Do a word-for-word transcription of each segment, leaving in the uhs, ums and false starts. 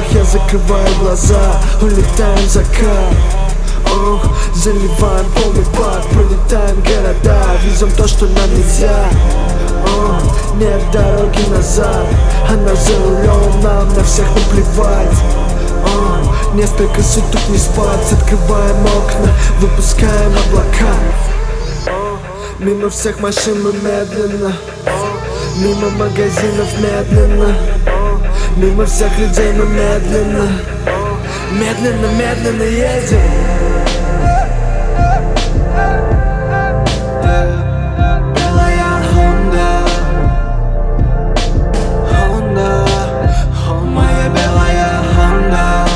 я закрываю глаза, улетаем в закат. Ох, заливаем полный бак, пролетаем города, везем то, что нам нельзя. Ох, нет дороги назад, она за рулем, нам на всех наплевать. Ох, несколько суток не спать, открываем окна, выпускаем облака. Мимо всех машин мы медленно, мимо магазинов медленно, мимо всех людей мы медленно, медленно, медленно едем. Белая Honda, Honda, моя белая Honda,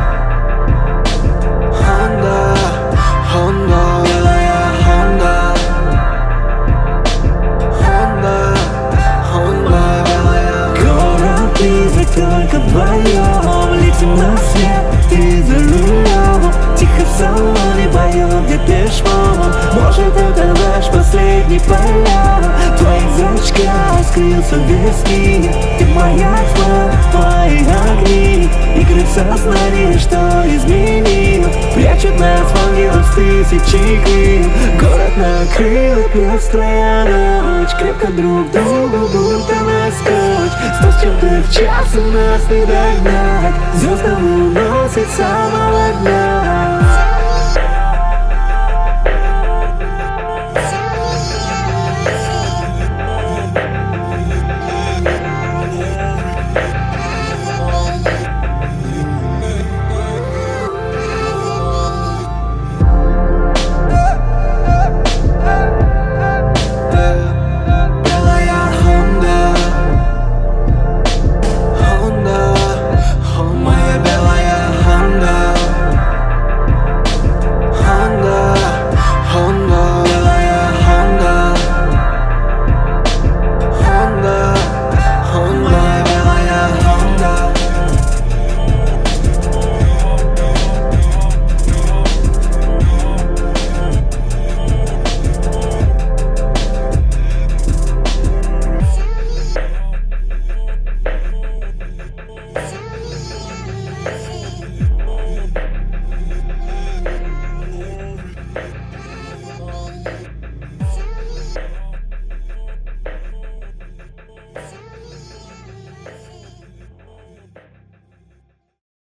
Honda, Honda, белая Honda, Honda, Honda, белая. Город призрак, только вдвоем летим на свет, ты за рулем. Тихо в салоне поет Депеш Мод. Может, это наш последний полет. В твоих зрачках скрылся виски. Ты моя тьма, твои огни. Игры в сознании, что изменил, прячут нас в ангелов с тысячи крыл. Город накрыл пестрая ночь, крепко друг другу будто на скотч. Сто с чем-то в час у нас не догнать, звездам уносит самого дня.